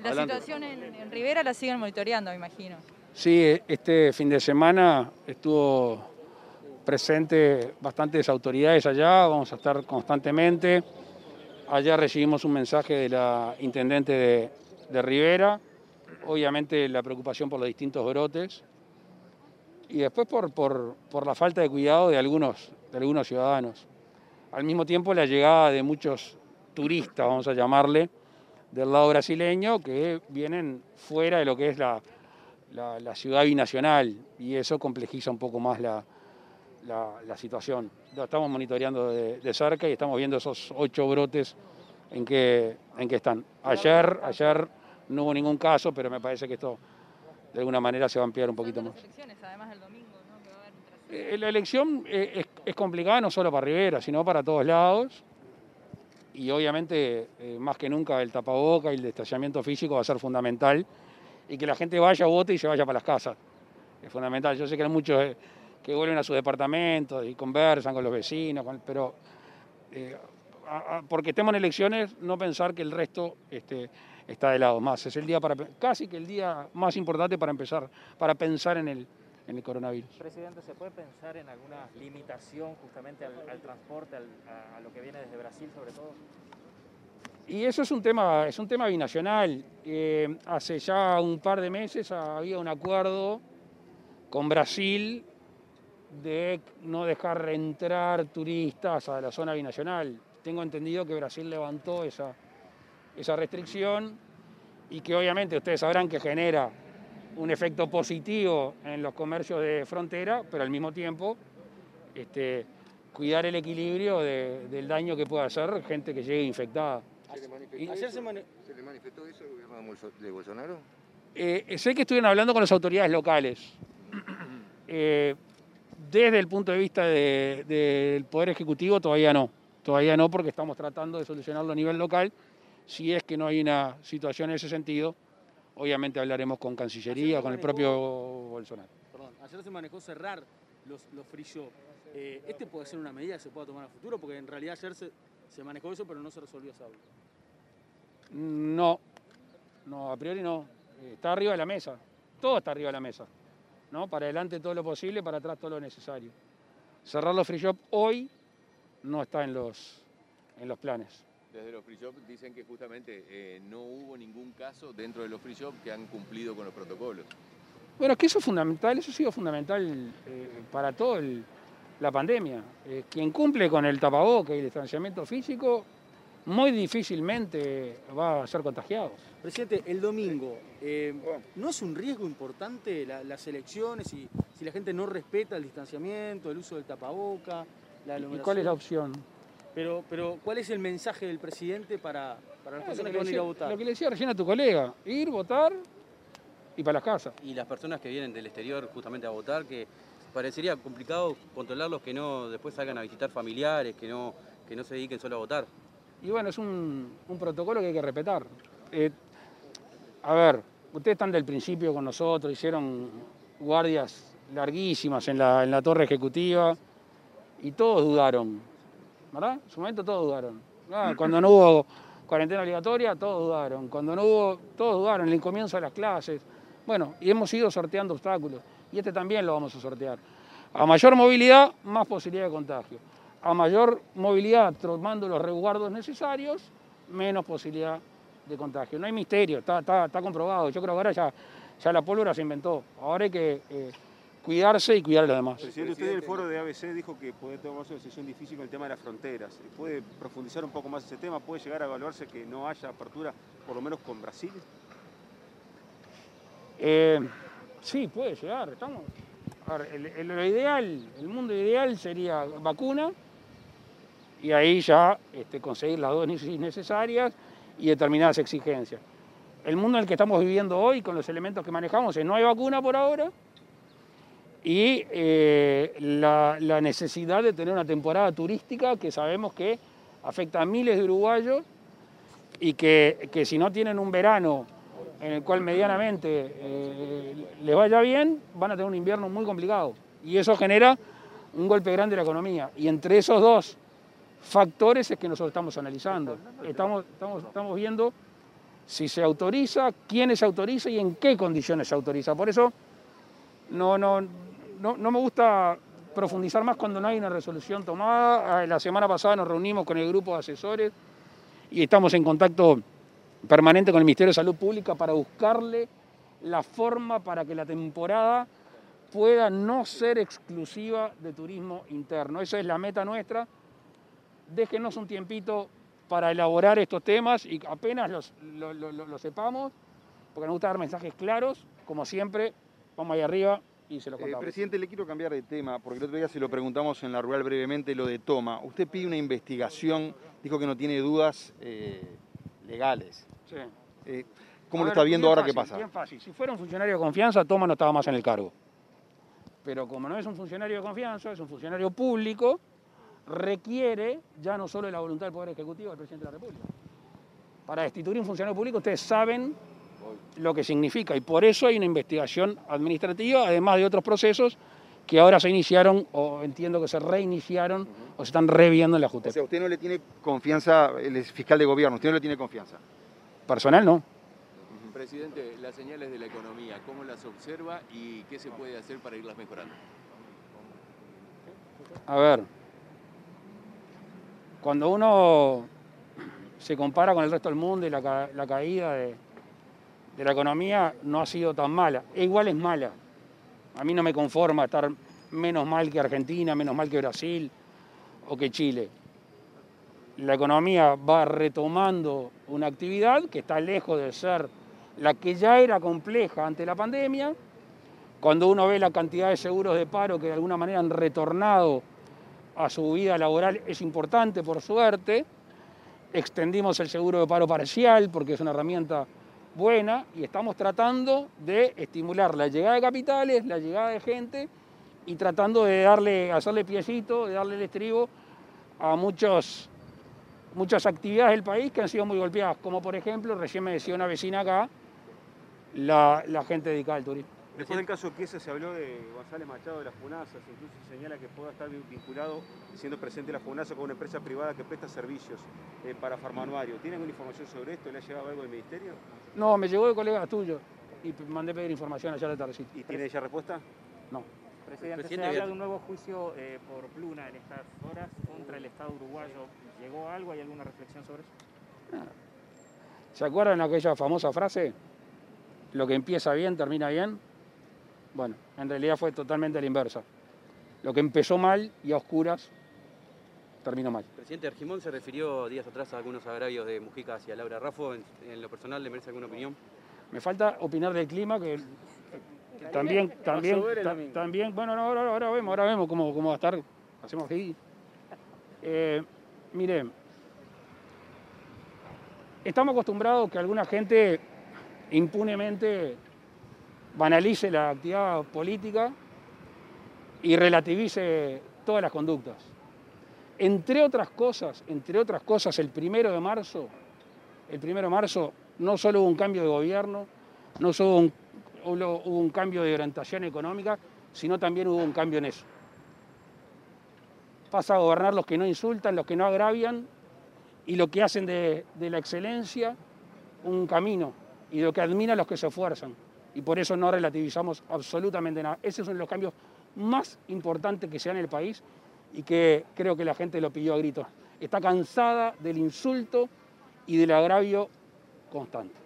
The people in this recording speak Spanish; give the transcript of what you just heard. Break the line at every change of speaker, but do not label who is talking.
La
Adelante.
situación en Rivera la siguen monitoreando, me imagino.
Sí, este fin de semana estuvo presente bastantes autoridades allá, vamos a estar constantemente. Ayer recibimos un mensaje de la intendente de Rivera, obviamente la preocupación por los distintos brotes y después por la falta de cuidado de algunos ciudadanos. Al mismo tiempo la llegada de muchos turistas, vamos a llamarle, del lado brasileño que vienen fuera de lo que es la ciudad binacional y eso complejiza un poco más la situación. Lo estamos monitoreando de cerca y estamos viendo esos 8 brotes en que están. Ayer no hubo ningún caso, pero me parece que esto de alguna manera se va a ampliar un poquito más.
Las elecciones, además del domingo, ¿no? Que va a haber un trasiego.
La elección es complicada no solo para Rivera, sino para todos lados. Y obviamente, más que nunca, el tapaboca y el distanciamiento físico va a ser fundamental. Y que la gente vaya, vote y se vaya para las casas. Es fundamental. Yo sé que hay muchos que vuelven a sus departamentos y conversan con los vecinos, pero porque estemos en elecciones, no pensar que el resto está de lado. Más, es el día casi que el día más importante para empezar, para pensar en el coronavirus.
Presidente, ¿se puede pensar en alguna limitación justamente al transporte, a lo que viene desde Brasil sobre todo?
Y eso es un tema binacional. Hace ya un par de meses había un acuerdo con Brasil de no dejar entrar turistas a la zona binacional. Tengo entendido que Brasil levantó esa restricción y que obviamente ustedes sabrán que genera un efecto positivo en los comercios de frontera, pero al mismo tiempo cuidar el equilibrio del daño que puede hacer gente que llegue infectada.
¿Se le manifestó eso al gobierno de Bolsonaro?
Sé que estuvieron hablando con las autoridades locales. Desde el punto de vista del Poder Ejecutivo todavía no, porque estamos tratando de solucionarlo a nivel local. Si es que no hay una situación en ese sentido, obviamente hablaremos con Cancillería, con el propio Bolsonaro.
Perdón, ayer se manejó cerrar los free shop. ¿Este puede ser una medida que se pueda tomar a futuro? Porque en realidad ayer se manejó eso, pero no se resolvió esa duda.
No, a priori no. Está arriba de la mesa, todo está arriba de la mesa. ¿No? Para adelante todo lo posible, para atrás todo lo necesario. Cerrar los free shop hoy no está en los planes.
Desde los free shop dicen que justamente no hubo ningún caso dentro de los free shop que han cumplido con los protocolos.
Bueno, es que eso es fundamental, eso ha sido fundamental para toda la pandemia. Quien cumple con el tapaboca y el distanciamiento físico, muy difícilmente va a ser contagiado.
Presidente, el domingo, ¿no es un riesgo importante las elecciones y si la gente no respeta el distanciamiento, el uso del tapaboca, la aglomeración?
¿Y cuál es la opción?
Pero ¿cuál es el mensaje del presidente para las personas que van a ir a votar?
Lo que le decía recién a tu colega, ir, votar y para las casas.
Y las personas que vienen del exterior justamente a votar, que parecería complicado controlarlos, que no después salgan a visitar familiares, que no se dediquen solo a votar.
Y bueno, es un protocolo que hay que respetar. A ver, ustedes están del principio con nosotros, hicieron guardias larguísimas en la torre ejecutiva y todos dudaron, ¿verdad? En su momento todos dudaron. Cuando no hubo cuarentena obligatoria, todos dudaron. Cuando no hubo, todos dudaron en el comienzo de las clases. Bueno, y hemos ido sorteando obstáculos. Y este también lo vamos a sortear. A mayor movilidad, más posibilidad de contagio. A mayor movilidad, tomando los resguardos necesarios, menos posibilidad de contagio. No hay misterio, está comprobado. Yo creo que ahora ya la pólvora se inventó. Ahora hay que cuidarse y cuidar a los demás.
Presidente, usted en el foro de ABC dijo que puede tomar una decisión difícil con el tema de las fronteras. ¿Puede profundizar un poco más ese tema? ¿Puede llegar a evaluarse que no haya apertura, por lo menos con Brasil?
Sí, puede llegar. A ver, lo ideal, el mundo ideal sería vacuna y ahí ya conseguir las dosis necesarias y determinadas exigencias. El mundo en el que estamos viviendo hoy, con los elementos que manejamos, es no hay vacuna por ahora y la necesidad de tener una temporada turística que sabemos que afecta a miles de uruguayos y que si no tienen un verano en el cual medianamente les vaya bien, van a tener un invierno muy complicado. Y eso genera un golpe grande a la economía. Y entre esos dos factores es que nosotros estamos analizando. Estamos viendo si se autoriza, quiénes se autoriza y en qué condiciones se autoriza. Por eso no me gusta profundizar más cuando no hay una resolución tomada. La semana pasada nos reunimos con el grupo de asesores y estamos en contacto permanente con el Ministerio de Salud Pública para buscarle la forma para que la temporada pueda no ser exclusiva de turismo interno. Esa es la meta nuestra. Déjenos un tiempito para elaborar estos temas y apenas los sepamos, porque nos gusta dar mensajes claros, como siempre, vamos ahí arriba y se los contamos.
Presidente, le quiero cambiar de tema, porque el otro día se lo preguntamos en la rural brevemente, lo de Toma. Usted pide una investigación, dijo que no tiene dudas legales.
Sí.
¿Cómo lo está viendo ahora?
Fácil,
¿Qué pasa?
Bien fácil. Si fuera un funcionario de confianza, Toma no estaba más en el cargo. Pero como no es un funcionario de confianza, es un funcionario público, requiere ya no solo de la voluntad del Poder Ejecutivo del Presidente de la República. Para destituir un funcionario público ustedes saben lo que significa y por eso hay una investigación administrativa, además de otros procesos que ahora se iniciaron o entiendo que se reiniciaron o se están reviendo en la justicia.
O sea, usted no le tiene confianza, él es fiscal de gobierno, usted no le tiene confianza.
Personal no.
Presidente, las señales de la economía, ¿cómo las observa y qué se puede hacer para irlas mejorando?
A ver, cuando uno se compara con el resto del mundo y la caída de la economía no ha sido tan mala. E igual es mala. A mí no me conforma estar menos mal que Argentina, menos mal que Brasil o que Chile. La economía va retomando una actividad que está lejos de ser la que ya era compleja ante la pandemia. Cuando uno ve la cantidad de seguros de paro que de alguna manera han retornado a su vida laboral, es importante, por suerte. Extendimos el seguro de paro parcial porque es una herramienta buena y estamos tratando de estimular la llegada de capitales, la llegada de gente y tratando de hacerle piecito, de darle el estribo a muchas actividades del país que han sido muy golpeadas, como por ejemplo, recién me decía una vecina acá, la gente dedicada al turismo.
Después del caso Chiesa se habló de González Machado de las FUNASA, incluso señala que pueda estar vinculado, siendo presidente de la FUNASA, con una empresa privada que presta servicios para farmanuario. ¿Tiene alguna información sobre esto? ¿Le ha llegado algo del ministerio?
No, me llegó de colegas tuyos y mandé pedir información allá de tardecito.
¿Y tiene ya respuesta?
No.
Presidente, se habla de un nuevo juicio por Pluna en estas horas contra el Estado uruguayo. ¿Llegó algo? ¿Hay alguna reflexión sobre eso?
¿Se acuerdan aquella famosa frase? Lo que empieza bien, termina bien. Bueno, en realidad fue totalmente a la inversa. Lo que empezó mal y a oscuras, terminó mal.
Presidente Argimón se refirió días atrás a algunos agravios de Mujica hacia Laura Raffo. En lo personal, ¿le merece alguna opinión?
Me falta opinar del clima, que también, bueno, no, ahora vemos cómo va a estar. Hacemos ahí. Mire, estamos acostumbrados que alguna gente impunemente banalice la actividad política y relativice todas las conductas. Entre otras cosas, el 1 de marzo no solo hubo un cambio de gobierno, no solo hubo un cambio de orientación económica, sino también hubo un cambio en eso. Pasa a gobernar los que no insultan, los que no agravian y lo que hacen de la excelencia un camino y lo que admiran los que se esfuerzan. Y por eso no relativizamos absolutamente nada. Ese es uno de los cambios más importantes que se dan en el país y que creo que la gente lo pidió a gritos. Está cansada del insulto y del agravio constante.